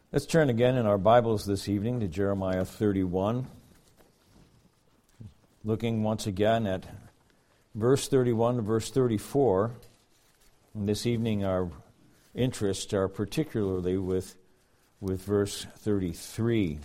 Let's turn again in our Bibles this evening to Jeremiah 31, looking once again at verse 31 to verse 34. And this evening our interests are particularly with verse 33.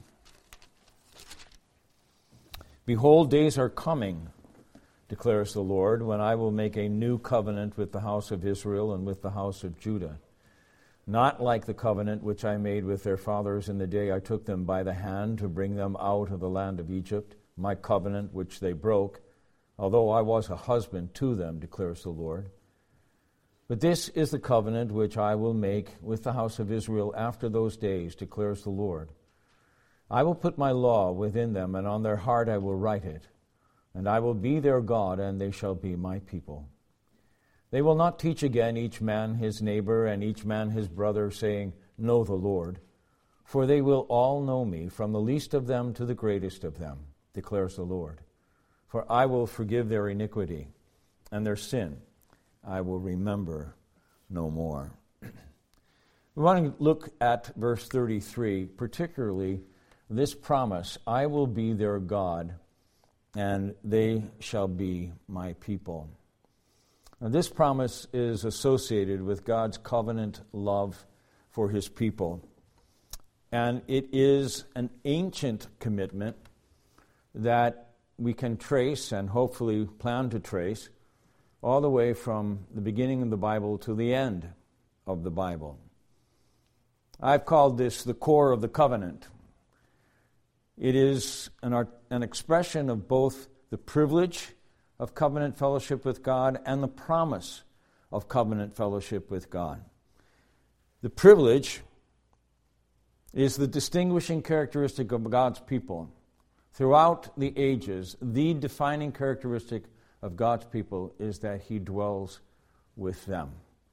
Behold, days are coming, declares the Lord, when I will make a new covenant with the house of Israel and with the house of Judah. Not like the covenant which I made with their fathers in the day I took them by the hand to bring them out of the land of Egypt, my covenant which they broke, although I was a husband to them, declares the Lord. But this is the covenant which I will make with the house of Israel after those days, declares the Lord. I will put my law within them, and on their heart I will write it, and I will be their God, and they shall be my people. They will not teach again each man his neighbor and each man his brother, saying, Know the Lord. For they will all know me, from the least of them to the greatest of them, declares the Lord. For I will forgive their iniquity, and their sin I will remember no more. We want to look at verse 33, particularly this promise, I will be their God, and they shall be my people. Now, this promise is associated with God's covenant love for his people. And it is an ancient commitment that we can trace and hopefully plan to trace all the way from the beginning of the Bible to the end of the Bible. I've called this the core of the covenant. It is an expression of both the privilege of covenant fellowship with God and the promise of covenant fellowship with God. The privilege is the distinguishing characteristic of God's people. Throughout the ages, the defining characteristic of God's people is that he dwells with them.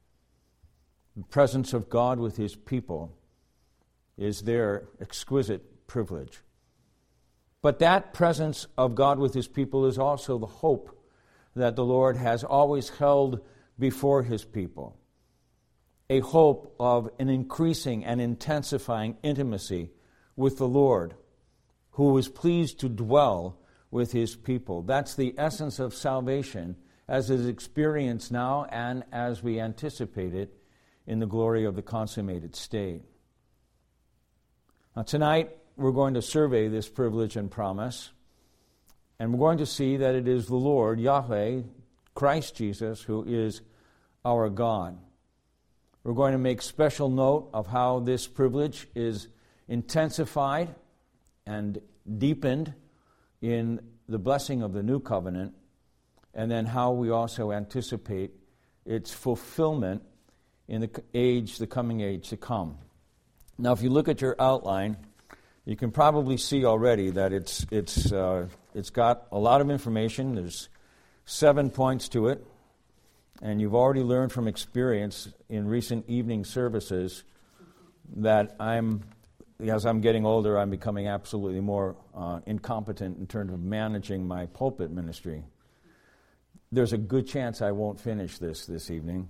The presence of God with his people is their exquisite privilege. But that presence of God with his people is also the hope that the Lord has always held before his people. A hope of an increasing and intensifying intimacy with the Lord, who is pleased to dwell with his people. That's the essence of salvation as it is experienced now and as we anticipate it in the glory of the consummated state. Now tonight, we're going to survey this privilege and promise, and we're going to see that it is the Lord, Yahweh, Christ Jesus, who is our God. We're going to make special note of how this privilege is intensified and deepened in the blessing of the new covenant, and then how we also anticipate its fulfillment in the coming age to come. Now, if you look at your outline, you can probably see already that it's got a lot of information. There's 7 points to it, and you've already learned from experience in recent evening services that as I'm getting older, I'm becoming absolutely more incompetent in terms of managing my pulpit ministry. There's a good chance I won't finish this evening.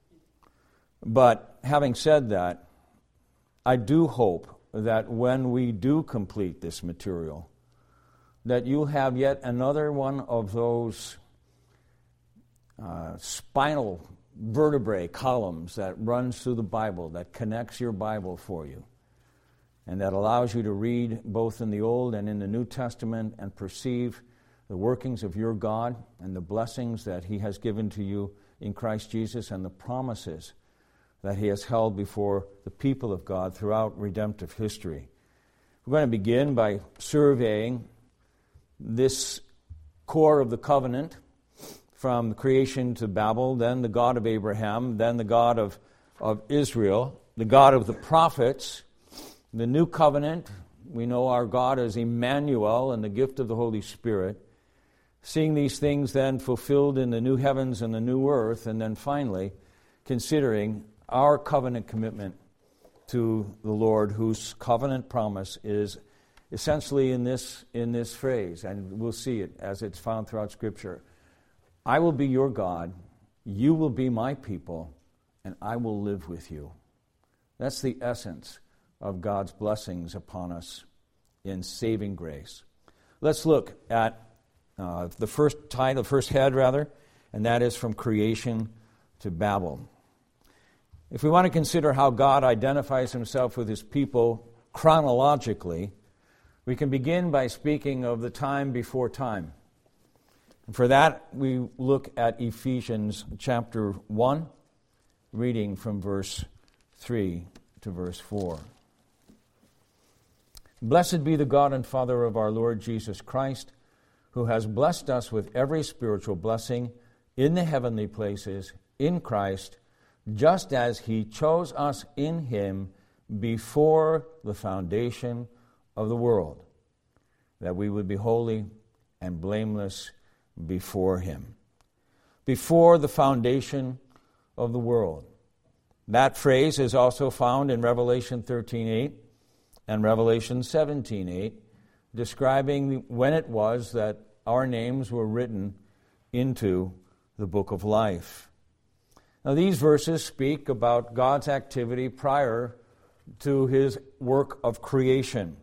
But having said that, I do hope that when we do complete this material, that you'll have yet another one of those spinal vertebrae columns that runs through the Bible, that connects your Bible for you, and that allows you to read both in the Old and in the New Testament and perceive the workings of your God and the blessings that he has given to you in Christ Jesus and the promises that he has held before the people of God throughout redemptive history. We're going to begin by surveying this core of the covenant from creation to Babel, then the God of Abraham, then the God of Israel, the God of the prophets, the new covenant. We know our God as Emmanuel and the gift of the Holy Spirit. Seeing these things then fulfilled in the new heavens and the new earth, and then finally considering our covenant commitment to the Lord, whose covenant promise is essentially in this phrase, and we'll see it as it's found throughout Scripture. I will be your God, you will be my people, and I will live with you. That's the essence of God's blessings upon us in saving grace. Let's look at the first head, and that is from creation to Babel. If we want to consider how God identifies himself with his people chronologically, we can begin by speaking of the time before time. And for that, we look at Ephesians chapter 1, reading from verse 3 to verse 4. Blessed be the God and Father of our Lord Jesus Christ, who has blessed us with every spiritual blessing in the heavenly places in Christ, just as he chose us in him before the foundation of the world, that we would be holy and blameless before him. Before the foundation of the world. That phrase is also found in Revelation 13:8 and Revelation 17:8, describing when it was that our names were written into the book of life. Now, these verses speak about God's activity prior to his work of creation.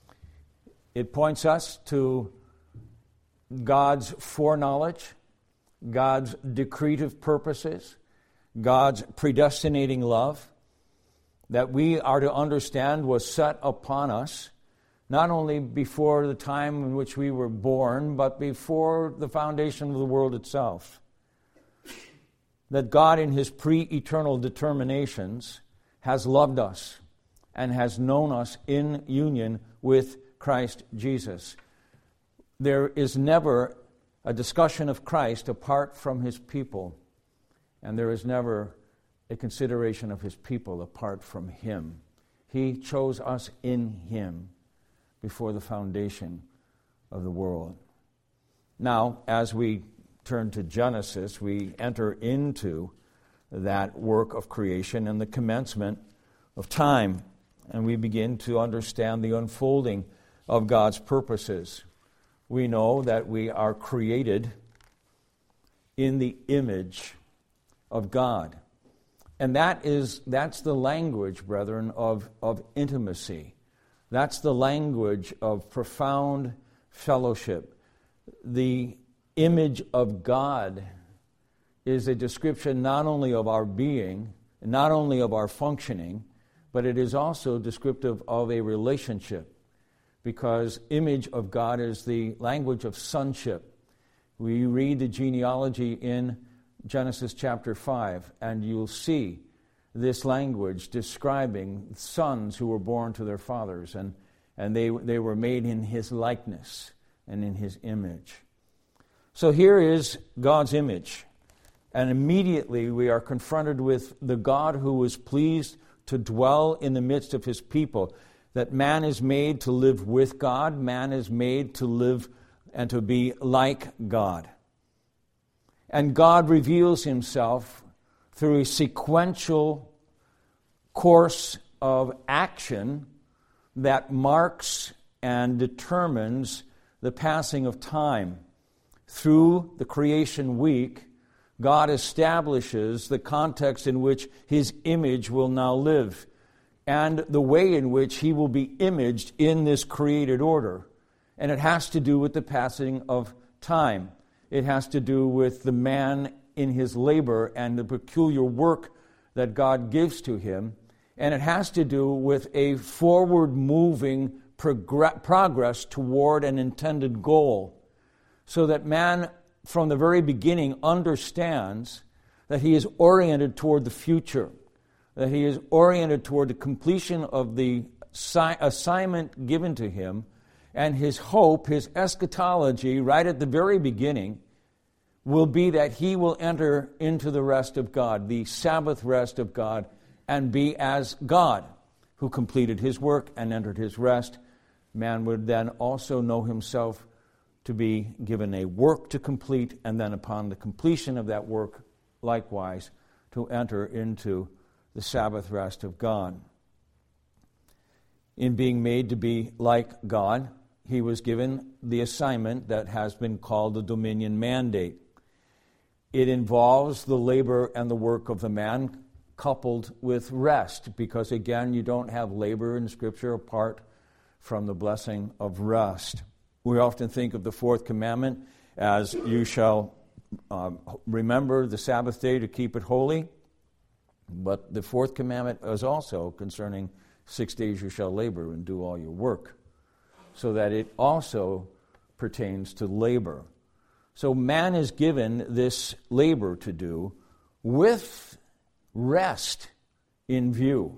It points us to God's foreknowledge, God's decretive purposes, God's predestinating love that we are to understand was set upon us not only before the time in which we were born, but before the foundation of the world itself. That God in his pre-eternal determinations has loved us and has known us in union with Christ Jesus. There is never a discussion of Christ apart from his people, and there is never a consideration of his people apart from him. He chose us in him before the foundation of the world. Now, as we turn to Genesis, we enter into that work of creation and the commencement of time, and we begin to understand the unfolding of God's purposes. We know that we are created in the image of God. And that's the language, brethren, of intimacy. That's the language of profound fellowship. The image of God is a description not only of our being, not only of our functioning, but it is also descriptive of a relationship, because image of God is the language of sonship. We read the genealogy in Genesis chapter 5, and you'll see this language describing sons who were born to their fathers, and they were made in his likeness and in his image. So here is God's image, and immediately we are confronted with the God who was pleased to dwell in the midst of his people, that man is made to live with God, man is made to live and to be like God. And God reveals himself through a sequential course of action that marks and determines the passing of time. Through the creation week, God establishes the context in which his image will now live and the way in which he will be imaged in this created order. And it has to do with the passing of time. It has to do with the man in his labor and the peculiar work that God gives to him. And it has to do with a forward-moving progress toward an intended goal, so that man, from the very beginning, understands that he is oriented toward the future, that he is oriented toward the completion of the assignment given to him, and his hope, his eschatology, right at the very beginning, will be that he will enter into the rest of God, the Sabbath rest of God, and be as God, who completed his work and entered his rest. Man would then also know himself to be given a work to complete, and then upon the completion of that work, likewise, to enter into the Sabbath rest of God. In being made to be like God, he was given the assignment that has been called the dominion mandate. It involves the labor and the work of the man coupled with rest, because again, you don't have labor in Scripture apart from the blessing of rest. We often think of the fourth commandment as you shall remember the Sabbath day to keep it holy, but the fourth commandment is also concerning 6 days you shall labor and do all your work, so that it also pertains to labor. So man is given this labor to do with rest in view.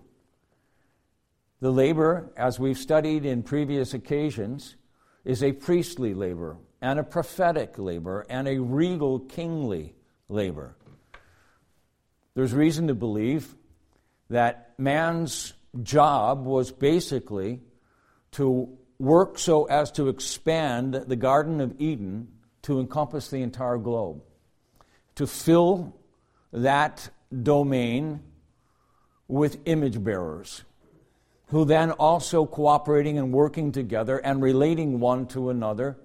The labor, as we've studied in previous occasions, is a priestly labor and a prophetic labor and a regal kingly labor. There's reason to believe that man's job was basically to work so as to expand the Garden of Eden to encompass the entire globe, to fill that domain with image bearers, who then also cooperating and working together and relating one to another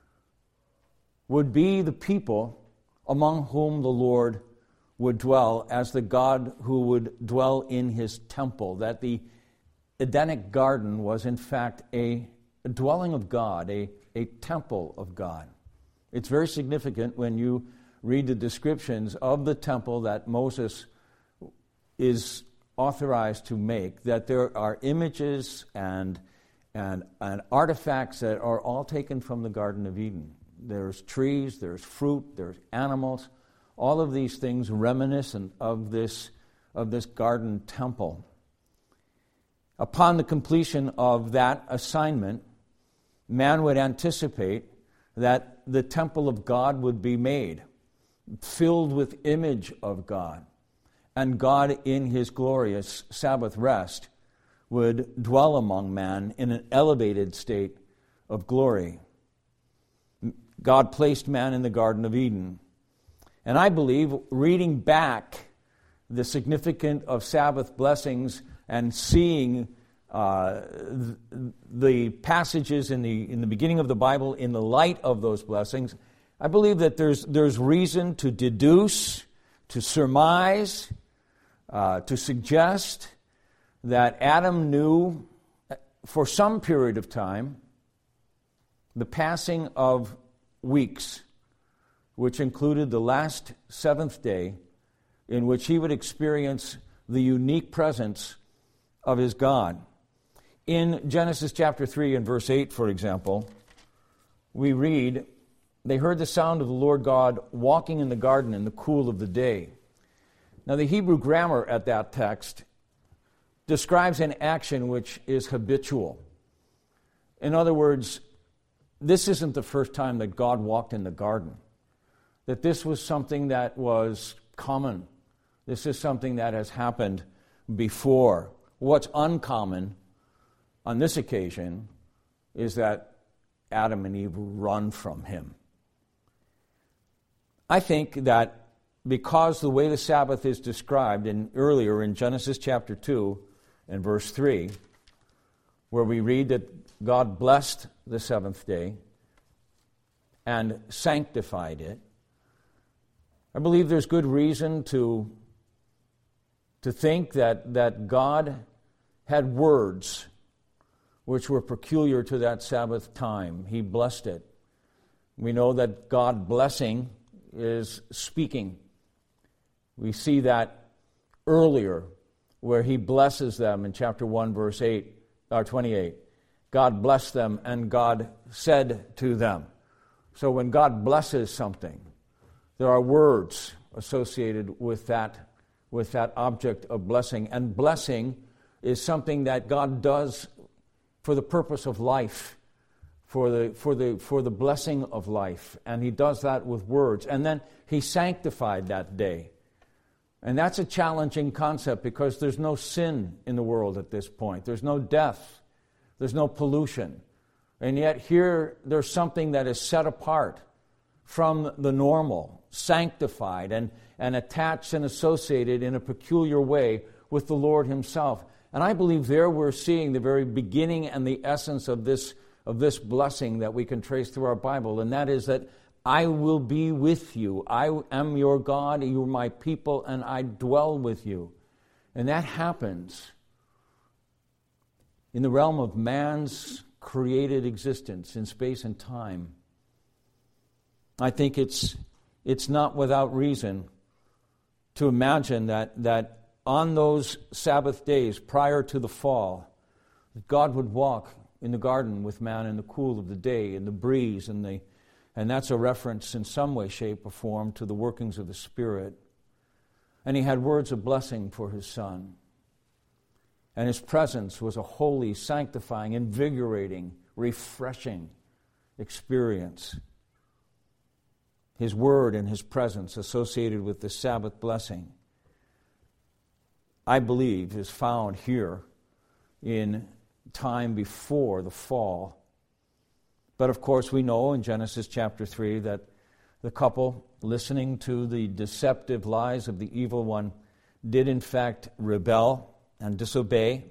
would be the people among whom the Lord would dwell as the God who would dwell in his temple, that the Edenic garden was in fact a dwelling of God, a temple of God. It's very significant when you read the descriptions of the temple that Moses is authorized to make, that there are images and artifacts that are all taken from the Garden of Eden. There's trees, there's fruit, there's animals, all of these things reminiscent of this garden temple. Upon the completion of that assignment, man would anticipate that the temple of God would be made, filled with image of God, and God in his glorious Sabbath rest would dwell among man in an elevated state of glory. God placed man in the Garden of Eden. And I believe, reading back the significance of Sabbath blessings and seeing the passages in the beginning of the Bible in the light of those blessings, I believe that there's reason to deduce, to surmise, to suggest that Adam knew for some period of time the passing of weeks, which included the last seventh day, in which he would experience the unique presence of his God. In Genesis chapter 3 and verse 8, for example, we read, "They heard the sound of the Lord God walking in the garden in the cool of the day." Now, the Hebrew grammar at that text describes an action which is habitual. In other words, this isn't the first time that God walked in the garden, that this was something that was common. This is something that has happened before. What's uncommon on this occasion is that Adam and Eve run from him. I think that because the way the Sabbath is described earlier in Genesis chapter 2 and verse 3, where we read that God blessed the seventh day and sanctified it, I believe there's good reason to think that God had words which were peculiar to that Sabbath time. He blessed it. We know that God blessing is speaking. We see that earlier where he blesses them in chapter 1, verse 28. God blessed them and God said to them. So when God blesses something, there are words associated with that object of blessing. And blessing is something that God does for the purpose of life, for the blessing of life. And he does that with words. And then he sanctified that day. And that's a challenging concept because there's no sin in the world at this point. There's no death. There's no pollution. And yet here there's something that is set apart from the normal, sanctified, and attached and associated in a peculiar way with the Lord himself. And I believe there we're seeing the very beginning and the essence of this blessing that we can trace through our Bible, and that is that I will be with you. I am your God, you are my people, and I dwell with you. And that happens in the realm of man's created existence in space and time. I think it's not without reason to imagine that on those Sabbath days prior to the fall, God would walk in the garden with man in the cool of the day, in the breeze, and that's a reference in some way, shape, or form to the workings of the Spirit. And he had words of blessing for his son. And his presence was a holy, sanctifying, invigorating, refreshing experience. His word and his presence associated with the Sabbath blessing, I believe, is found here in time before the fall. But of course we know in Genesis chapter 3 that the couple, listening to the deceptive lies of the evil one, did in fact rebel and disobey,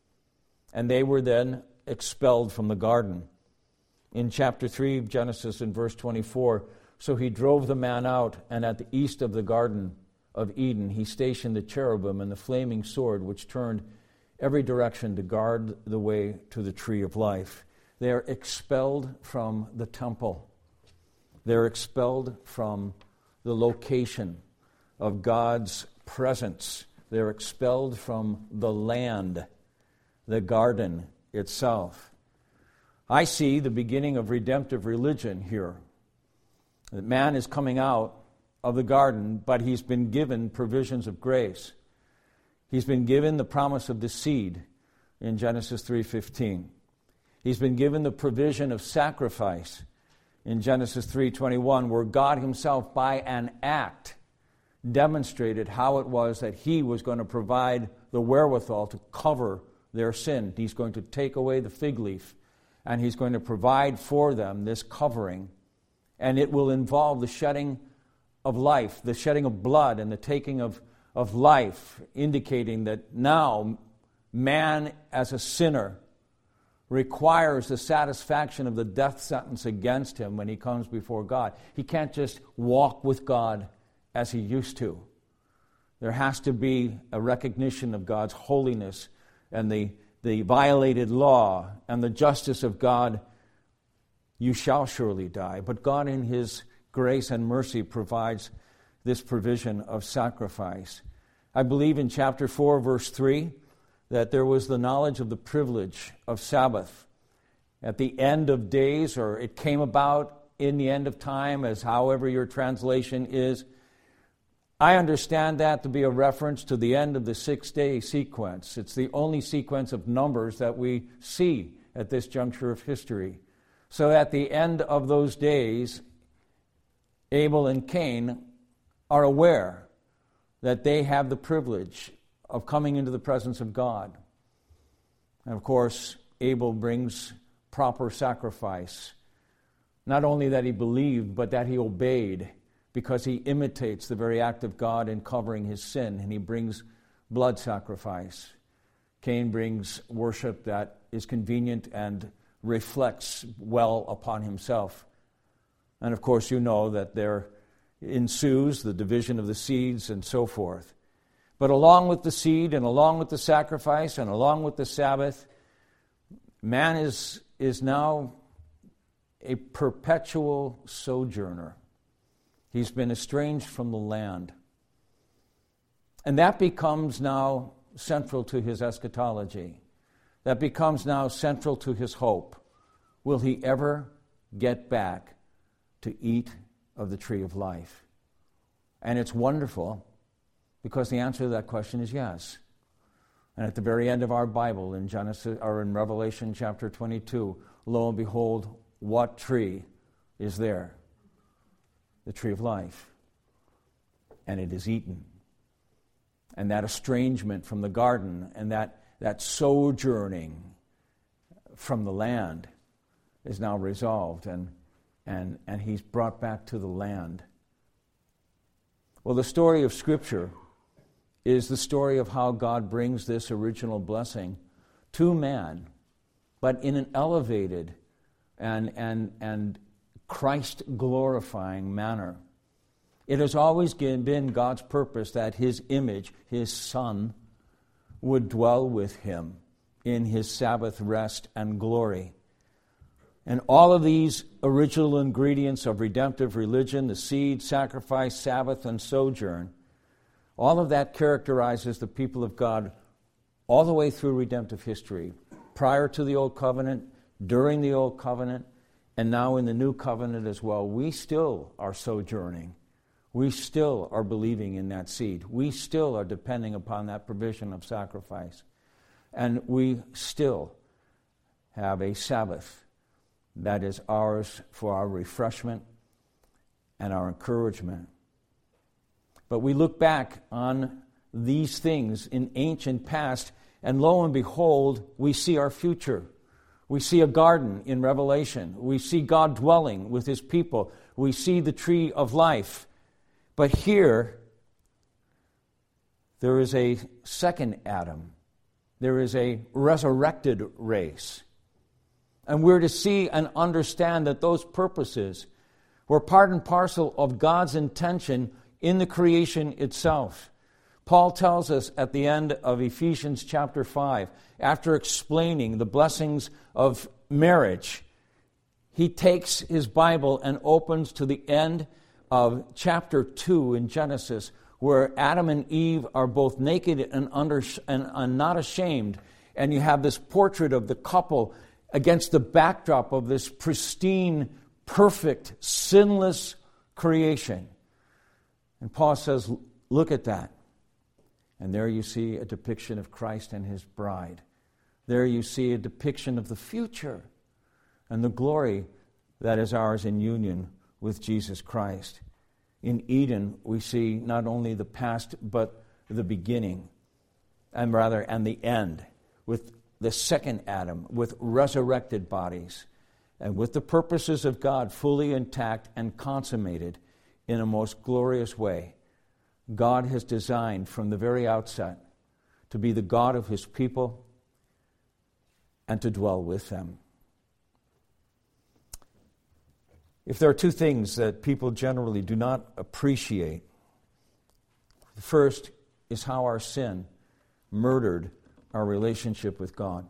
and they were then expelled from the garden. In chapter 3 of Genesis, in verse 24, so he drove the man out, and at the east of the Garden of Eden he stationed the cherubim and the flaming sword, which turned every direction to guard the way to the tree of life. They are expelled from the temple. They're expelled from the location of God's presence. They're expelled from the land, the garden itself. I see the beginning of redemptive religion here. That man is coming out of the garden, but he's been given provisions of grace. He's been given the promise of the seed in Genesis 3:15. He's been given the provision of sacrifice in Genesis 3:21, where God himself, by an act, demonstrated how it was that he was going to provide the wherewithal to cover their sin. He's going to take away the fig leaf, and he's going to provide for them this covering. And it will involve the shedding of life, the shedding of blood, and the taking of life, indicating that now man as a sinner requires the satisfaction of the death sentence against him when he comes before God. He can't just walk with God as he used to. There has to be a recognition of God's holiness and the violated law and the justice of God. You shall surely die. But God in his grace and mercy provides this provision of sacrifice. I believe in chapter 4, verse 3, that there was the knowledge of the privilege of Sabbath. At the end of days, or it came about in the end of time, as however your translation is, I understand that to be a reference to the end of the 6-day sequence. It's the only sequence of numbers that we see at this juncture of history. So at the end of those days, Abel and Cain are aware that they have the privilege of coming into the presence of God. And of course, Abel brings proper sacrifice. Not only that he believed, but that he obeyed, because he imitates the very act of God in covering his sin, and he brings blood sacrifice. Cain brings worship that is convenient and reflects well upon himself. And of course, you know that there ensues the division of the seeds and so forth. But along with the seed and along with the sacrifice and along with the Sabbath, man is now a perpetual sojourner. He's been estranged from the land. And that becomes now central to his eschatology. That becomes now central to his hope. Will he ever get back to eat of the tree of life? And it's wonderful, because the answer to that question is yes. And at the very end of our Bible, in Genesis or in Revelation chapter 22, lo and behold, what tree is there? The tree of life. And it is eaten. And that estrangement from the garden and that sojourning from the land is now resolved, and he's brought back to the land. Well, the story of Scripture is the story of how God brings this original blessing to man, but in an elevated and Christ-glorifying manner. It has always been God's purpose that his image, his Son, would dwell with him in his Sabbath rest and glory. And all of these original ingredients of redemptive religion, the seed, sacrifice, Sabbath, and sojourn, all of that characterizes the people of God all the way through redemptive history, prior to the Old Covenant, during the Old Covenant, and now in the New Covenant as well. We still are sojourning. We still are believing in that seed. We still are depending upon that provision of sacrifice. And we still have a Sabbath that is ours for our refreshment and our encouragement. But we look back on these things in ancient past, and lo and behold, we see our future. We see a garden in Revelation. We see God dwelling with his people. We see the tree of life. But here, there is a second Adam. There is a resurrected race. And we're to see and understand that those purposes were part and parcel of God's intention in the creation itself. Paul tells us at the end of Ephesians chapter 5, after explaining the blessings of marriage, he takes his Bible and opens to the end of chapter 2 in Genesis, where Adam and Eve are both naked and not ashamed. And you have this portrait of the couple against the backdrop of this pristine, perfect, sinless creation. And Paul says, look at that. And there you see a depiction of Christ and his bride. There you see a depiction of the future and the glory that is ours in union with Jesus Christ. In Eden, we see not only the past, but the beginning, and the end, with the second Adam, with resurrected bodies, and with the purposes of God fully intact and consummated in a most glorious way. God has designed from the very outset to be the God of his people and to dwell with them. If there are two things that people generally do not appreciate, the first is how our sin murdered our relationship with God.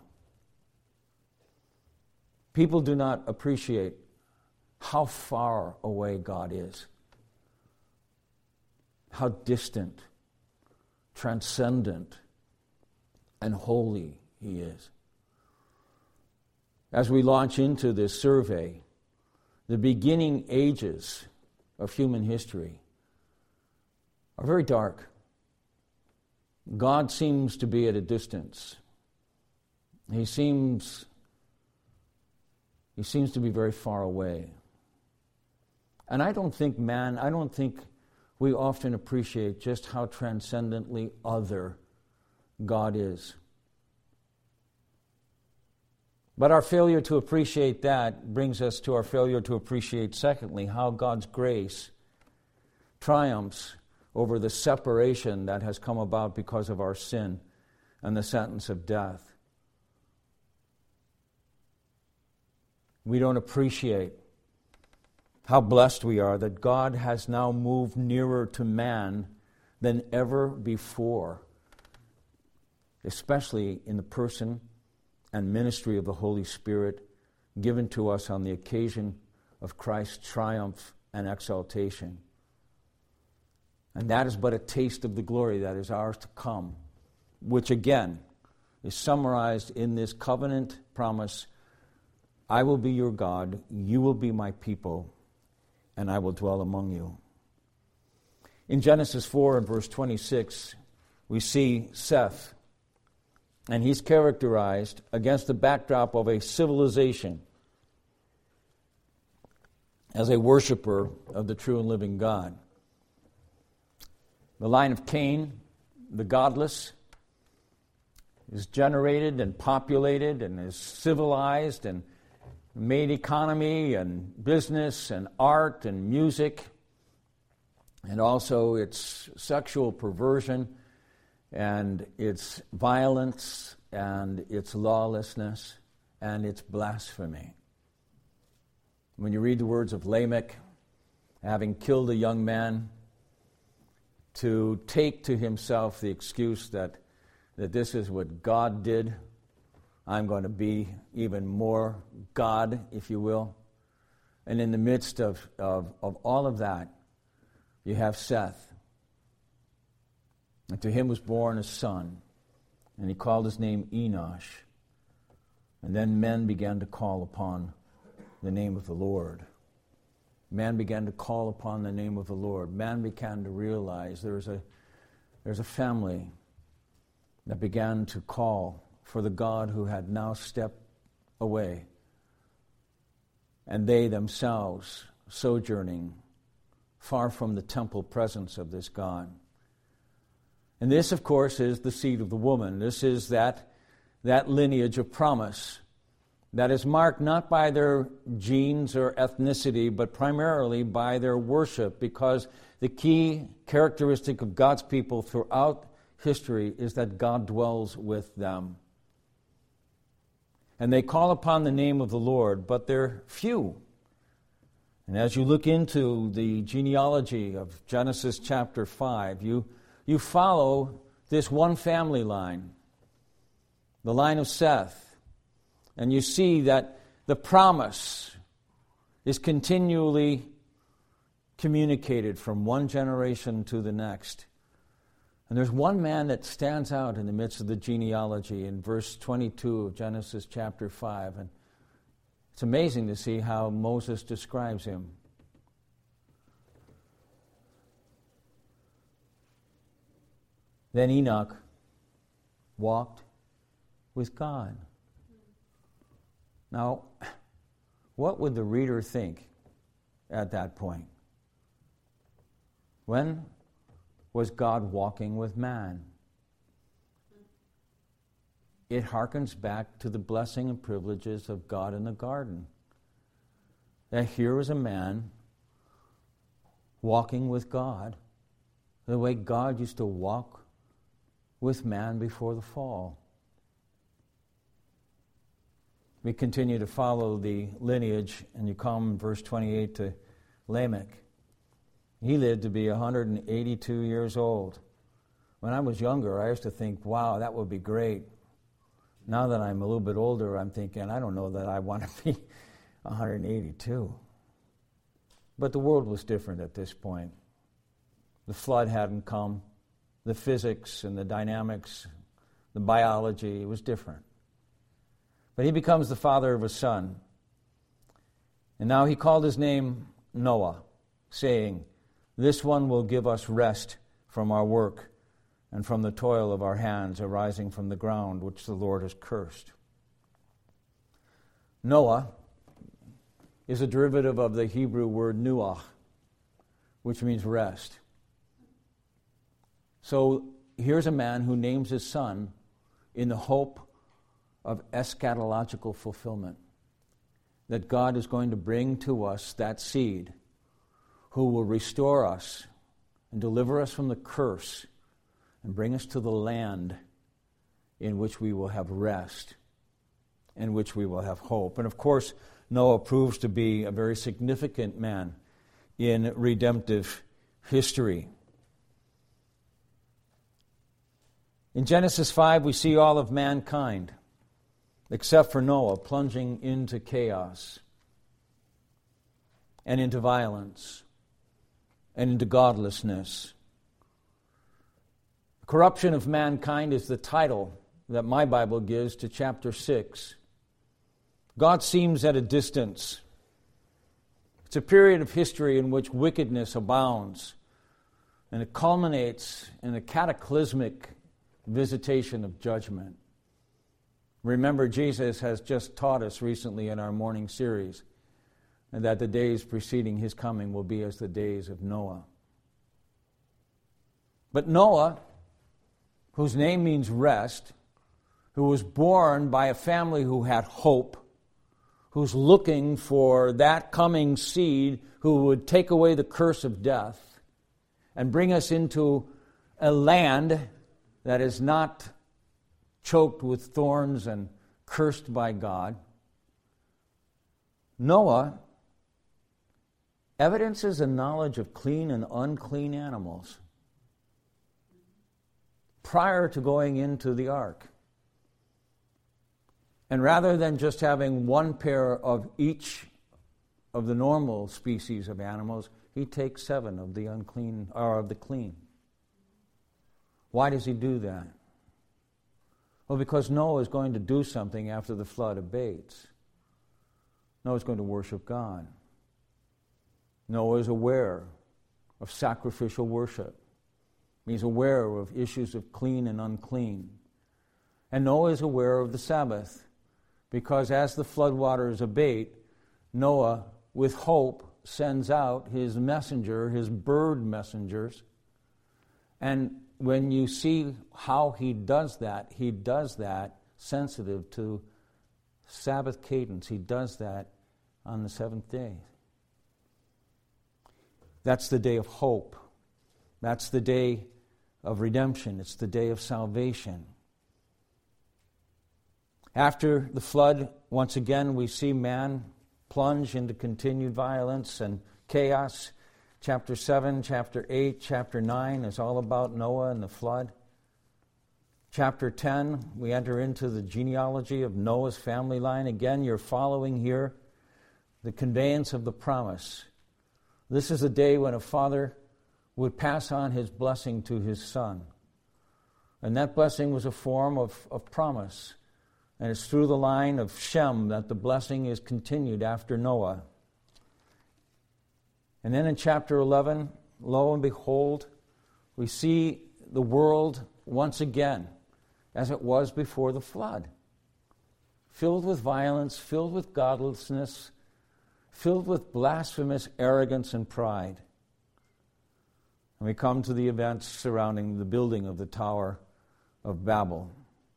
People do not appreciate how far away God is, how distant, transcendent, and holy he is. As we launch into this survey, the beginning ages of human history are very dark. God seems to be at a distance. He seems to be very far away. And I don't think we often appreciate just how transcendently other God is. But our failure to appreciate that brings us to our failure to appreciate, secondly, how God's grace triumphs over the separation that has come about because of our sin and the sentence of death. We don't appreciate how blessed we are that God has now moved nearer to man than ever before, especially in the person and ministry of the Holy Spirit given to us on the occasion of Christ's triumph and exaltation. And that is but a taste of the glory that is ours to come, which again is summarized in this covenant promise: I will be your God, you will be my people, and I will dwell among you. In Genesis 4 and verse 26, we see Seth, and he's characterized against the backdrop of a civilization as a worshiper of the true and living God. The line of Cain, the godless, is generated and populated and is civilized and made economy and business and art and music, and also its sexual perversion and its violence and its lawlessness and its blasphemy. When you read the words of Lamech, having killed a young man, to take to himself the excuse that that this is what God did. I'm going to be even more God, if you will. And in the midst of all of that, you have Seth. And to him was born a son, and he called his name Enosh. And then men began to call upon the name of the Lord. Man began to call upon the name of the Lord. Man began to realize there's a family that began to call for the God who had now stepped away, and they themselves sojourning far from the temple presence of this God. And this, of course, is the seed of the woman. This is that lineage of promise that is marked not by their genes or ethnicity, but primarily by their worship, because the key characteristic of God's people throughout history is that God dwells with them. And they call upon the name of the Lord, but they're few. And as you look into the genealogy of Genesis chapter 5, you follow this one family line, the line of Seth, and you see that the promise is continually communicated from one generation to the next. And there's one man that stands out in the midst of the genealogy in verse 22 of Genesis chapter 5. And it's amazing to see how Moses describes him. Then Enoch walked with God. Now, what would the reader think at that point? When was God walking with man? It harkens back to the blessing and privileges of God in the garden. That here was a man walking with God the way God used to walk with man before the fall. We continue to follow the lineage, and you come, verse 28, to Lamech. He lived to be 182 years old. When I was younger, I used to think, wow, that would be great. Now that I'm a little bit older, I'm thinking, I don't know that I want to be 182. But the world was different at this point. The flood hadn't come. The physics and the dynamics, the biology, it was different. But he becomes the father of a son. And now he called his name Noah, saying, "This one will give us rest from our work and from the toil of our hands arising from the ground which the Lord has cursed." Noah is a derivative of the Hebrew word nuach, which means rest. So here's a man who names his son in the hope of eschatological fulfillment, that God is going to bring to us that seed who will restore us and deliver us from the curse and bring us to the land in which we will have rest, in which we will have hope. And of course, Noah proves to be a very significant man in redemptive history. In Genesis 5, we see all of mankind, except for Noah, plunging into chaos and into violence and into godlessness. The corruption of mankind is the title that my Bible gives to chapter 6. God seems at a distance. It's a period of history in which wickedness abounds, and it culminates in a cataclysmic visitation of judgment. Remember, Jesus has just taught us recently in our morning series and that the days preceding his coming will be as the days of Noah. But Noah, whose name means rest, who was born by a family who had hope, who's looking for that coming seed who would take away the curse of death and bring us into a land that is not choked with thorns and cursed by God. Noah evidences a knowledge of clean and unclean animals. prior to going into the ark. And rather than just having one pair of each of the normal species of animals, he takes 7 of the unclean or of the clean. Why does he do that? Well, because Noah is going to do something after the flood abates. Noah is going to worship God. Noah is aware of sacrificial worship. He's aware of issues of clean and unclean. And Noah is aware of the Sabbath, because as the floodwaters abate, Noah, with hope, sends out his messenger, his bird messengers. And when you see how he does that sensitive to Sabbath cadence. He does that on the 7th day. That's the day of hope. That's the day of redemption. It's the day of salvation. After the flood, once again, we see man plunge into continued violence and chaos. Chapter 7, chapter 8, chapter 9 is all about Noah and the flood. Chapter 10, we enter into the genealogy of Noah's family line. Again, you're following here the conveyance of the promise. This is the day when a father would pass on his blessing to his son. And that blessing was a form of promise. And it's through the line of Shem that the blessing is continued after Noah. And then in chapter 11, lo and behold, we see the world once again as it was before the flood. Filled with violence, filled with godlessness, filled with blasphemous arrogance and pride. And we come to the events surrounding the building of the Tower of Babel.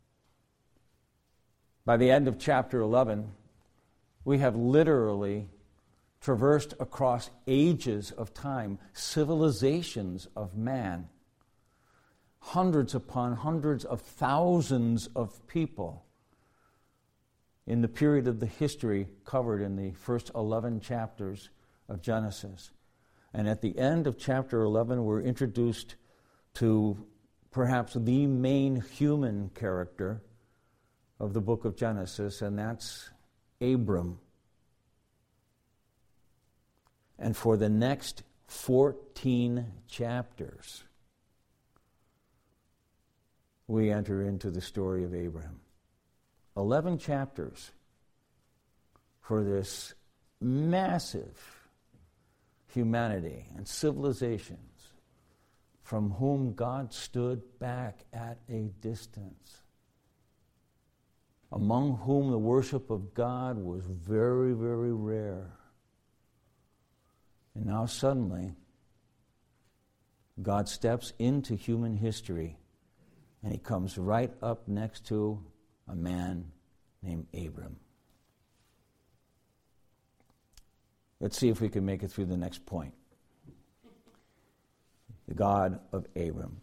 By the end of chapter 11, we have literally traversed across ages of time, civilizations of man, hundreds upon hundreds of thousands of people in the period of the history covered in the first 11 chapters of Genesis. And at the end of chapter 11, we're introduced to perhaps the main human character of the book of Genesis, and that's Abram. And for the next 14 chapters, we enter into the story of Abraham. 11 chapters for this massive humanity and civilizations from whom God stood back at a distance, among whom the worship of God was very, very rare. And now suddenly, God steps into human history, and he comes right up next to a man named Abram. Let's see if we can make it through the next point. The God of Abram.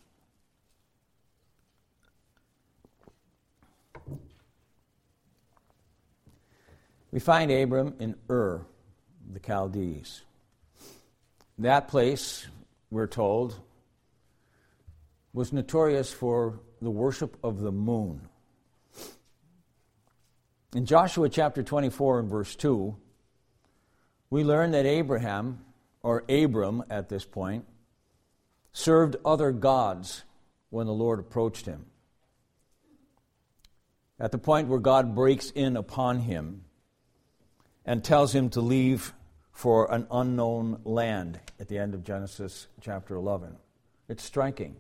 We find Abram in Ur, the Chaldees. That place, we're told, was notorious for the worship of the moon. In Joshua chapter 24 and verse 2, we learn that Abraham, or Abram at this point, served other gods when the Lord approached him. At the point where God breaks in upon him and tells him to leave for an unknown land at the end of Genesis chapter 11. It's striking.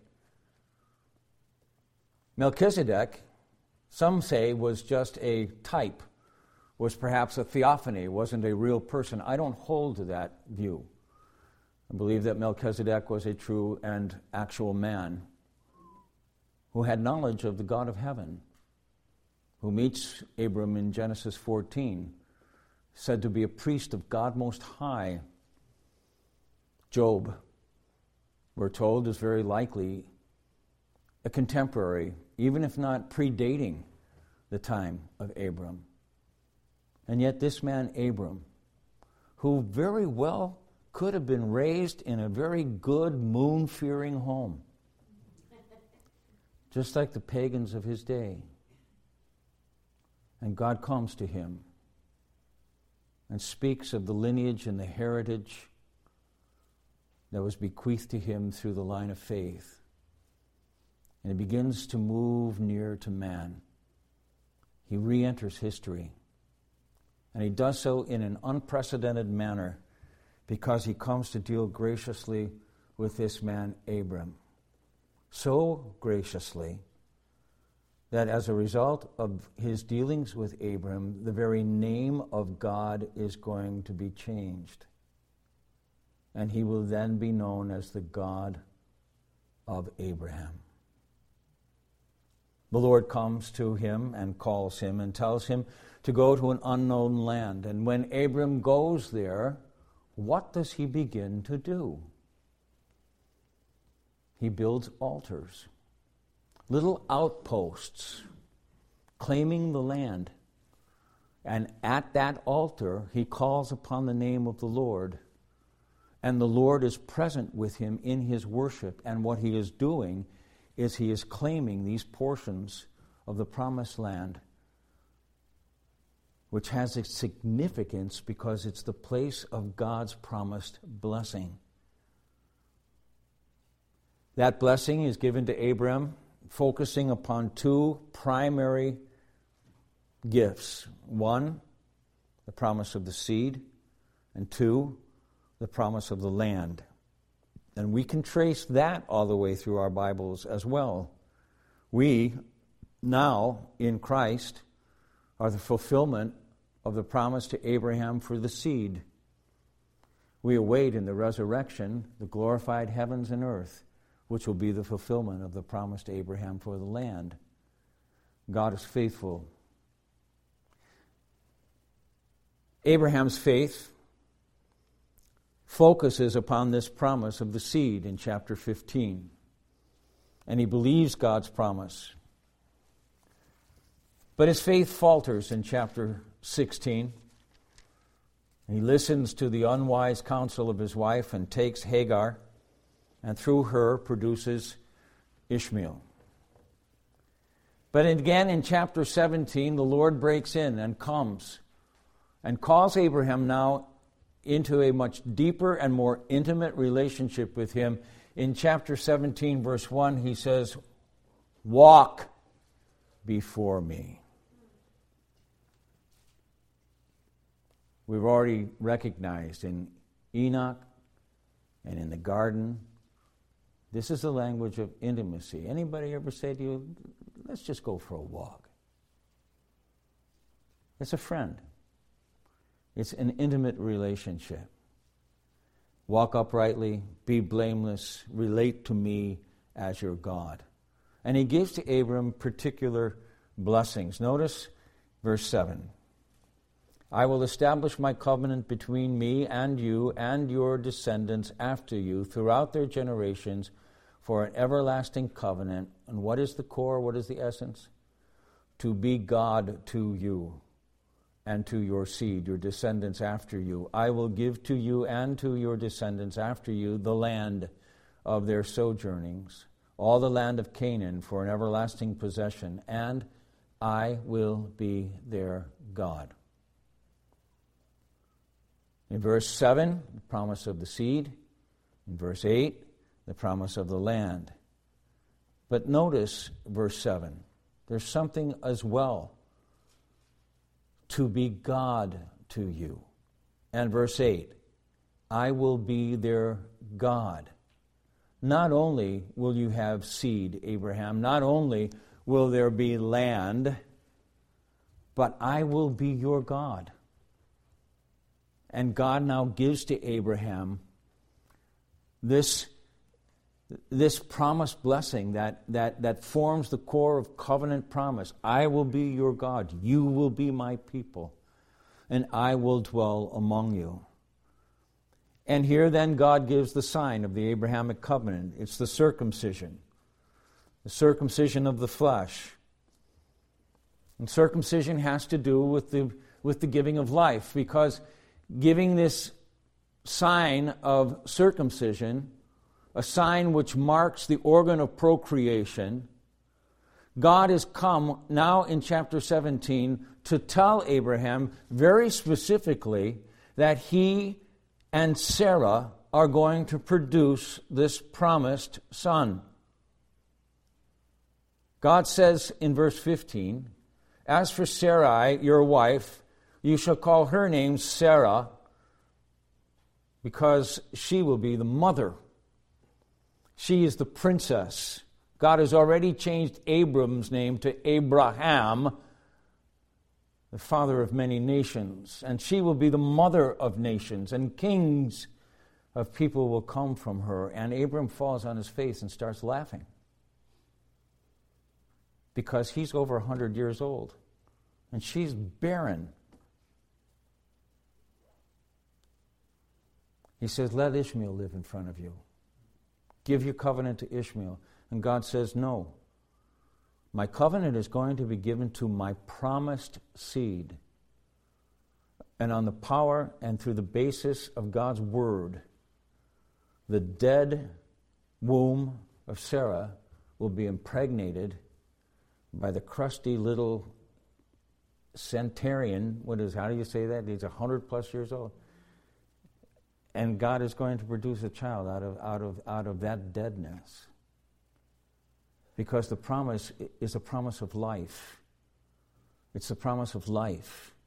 Melchizedek, some say, was just a type, was perhaps a theophany, wasn't a real person. I don't hold to that view. I believe that Melchizedek was a true and actual man who had knowledge of the God of heaven, who meets Abram in Genesis 14, said to be a priest of God Most High. Job, we're told, is very likely a contemporary, even if not predating the time of Abram. And yet this man, Abram, who very well could have been raised in a very good moon-fearing home, just like the pagans of his day. And God comes to him and speaks of the lineage and the heritage that was bequeathed to him through the line of faith. And he begins to move near to man. He re-enters history. And he does so in an unprecedented manner because he comes to deal graciously with this man, Abram. So graciously that as a result of his dealings with Abram, the very name of God is going to be changed. And he will then be known as the God of Abraham. The Lord comes to him and calls him and tells him to go to an unknown land. And when Abram goes there, what does he begin to do? He builds altars, little outposts, claiming the land. And at that altar, he calls upon the name of the Lord. And the Lord is present with him in his worship. And what he is doing is he is claiming these portions of the promised land, which has its significance because it's the place of God's promised blessing. That blessing is given to Abram, focusing upon two primary gifts. One, the promise of the seed, and two, the promise of the land. And we can trace that all the way through our Bibles as well. We, now, in Christ, are the fulfillment of the promise to Abraham for the seed. We await in the resurrection the glorified heavens and earth, which will be the fulfillment of the promise to Abraham for the land. God is faithful. Abraham's faith focuses upon this promise of the seed in chapter 15. And he believes God's promise. But his faith falters in chapter 16. He listens to the unwise counsel of his wife and takes Hagar, and through her produces Ishmael. But again in chapter 17, the Lord breaks in and comes and calls Abraham now into a much deeper and more intimate relationship with him. In chapter 17, verse 1, he says, "Walk before me." We've already recognized in Enoch and in the garden, this is the language of intimacy. Anybody ever say to you, let's just go for a walk? It's a friend. It's an intimate relationship. Walk uprightly, be blameless, relate to me as your God. And he gives to Abram particular blessings. Notice verse 7. I will establish my covenant between me and you and your descendants after you throughout their generations for an everlasting covenant. And what is the core? What is the essence? To be God to you and to your seed, your descendants after you. I will give to you and to your descendants after you the land of their sojournings, all the land of Canaan for an everlasting possession, and I will be their God. In verse 7, the promise of the seed. In verse 8, the promise of the land. But notice verse 7. There's something as well. To be God to you. And verse 8, I will be their God. Not only will you have seed, Abraham, not only will there be land, but I will be your God. And God now gives to Abraham this promised blessing that forms the core of covenant promise. I will be your God. You will be my people. And I will dwell among you. And here then God gives the sign of the Abrahamic covenant. It's the circumcision. The circumcision of the flesh. And circumcision has to do with the giving of life, because giving this sign of circumcision, a sign which marks the organ of procreation, God has come now in chapter 17 to tell Abraham very specifically that he and Sarah are going to produce this promised son. God says in verse 15, "As for Sarai, your wife, you shall call her name Sarah, because she will be the mother. She is the princess." God has already changed Abram's name to Abraham, the father of many nations. And she will be the mother of nations, and kings of people will come from her. And Abram falls on his face and starts laughing, because he's over 100 years old, and she's barren. He says, "Let Ishmael live in front of you. Give your covenant to Ishmael." And God says, "No. My covenant is going to be given to my promised seed." And on the power and through the basis of God's word, the dead womb of Sarah will be impregnated by the crusty little centurion. How do you say that? He's 100 plus years old. And God is going to produce a child out of that deadness. Because the promise is a promise of life. It's the promise of life.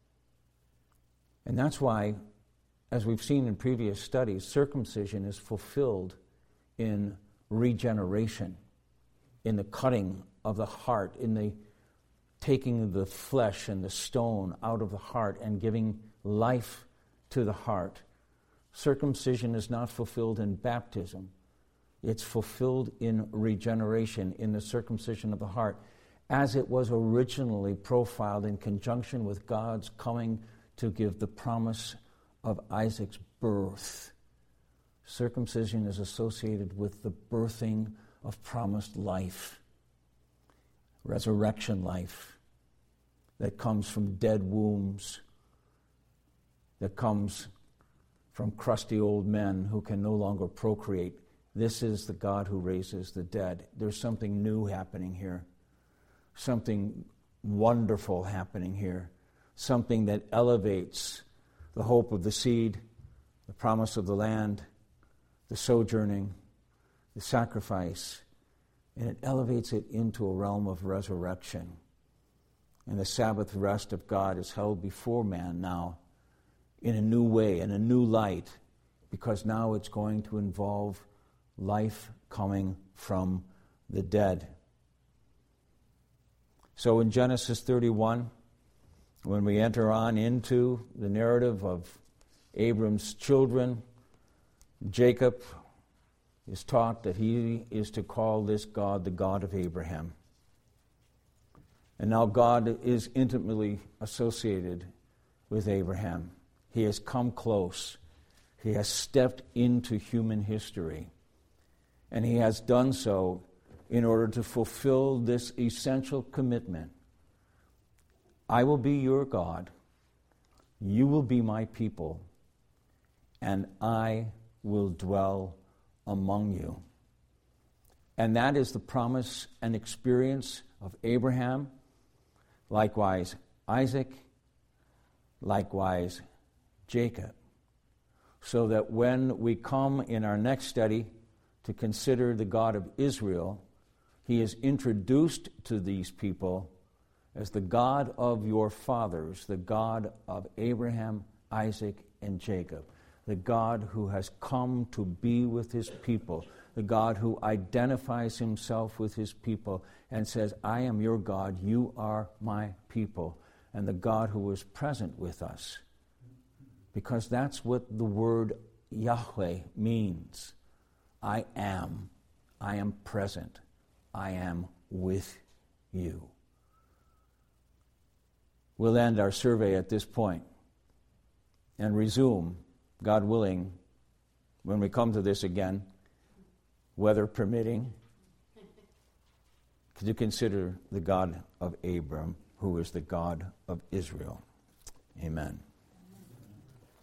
And that's why, as we've seen in previous studies, circumcision is fulfilled in regeneration, in the cutting of the heart, in the taking the flesh and the stone out of the heart and giving life to the heart. Circumcision is not fulfilled in baptism. It's fulfilled in regeneration, in the circumcision of the heart, as it was originally profiled in conjunction with God's coming to give the promise of Isaac's birth. Circumcision is associated with the birthing of promised life, resurrection life that comes from dead wombs, that comes from crusty old men who can no longer procreate. This is the God who raises the dead. There's something new happening here, something wonderful happening here, something that elevates the hope of the seed, the promise of the land, the sojourning, the sacrifice, and it elevates it into a realm of resurrection. And the Sabbath rest of God is held before man now in a new way, in a new light, because now it's going to involve life coming from the dead. So in Genesis 31, when we enter on into the narrative of Abram's children, Jacob is taught that he is to call this God the God of Abraham. And now God is intimately associated with Abraham. He has come close. He has stepped into human history. And he has done so in order to fulfill this essential commitment. I will be your God, you will be my people, and I will dwell among you. And that is the promise and experience of Abraham, likewise Isaac, likewise Jacob. So that when we come in our next study to consider the God of Israel, he is introduced to these people as the God of your fathers, the God of Abraham, Isaac, and Jacob, the God who has come to be with his people, the God who identifies himself with his people and says, I am your God, you are my people, and the God who is present with us. Because that's what the word Yahweh means. I am present. I am with you. We'll end our survey at this point and resume, God willing, when we come to this again, weather permitting, to consider the God of Abram, who is the God of Israel. Amen.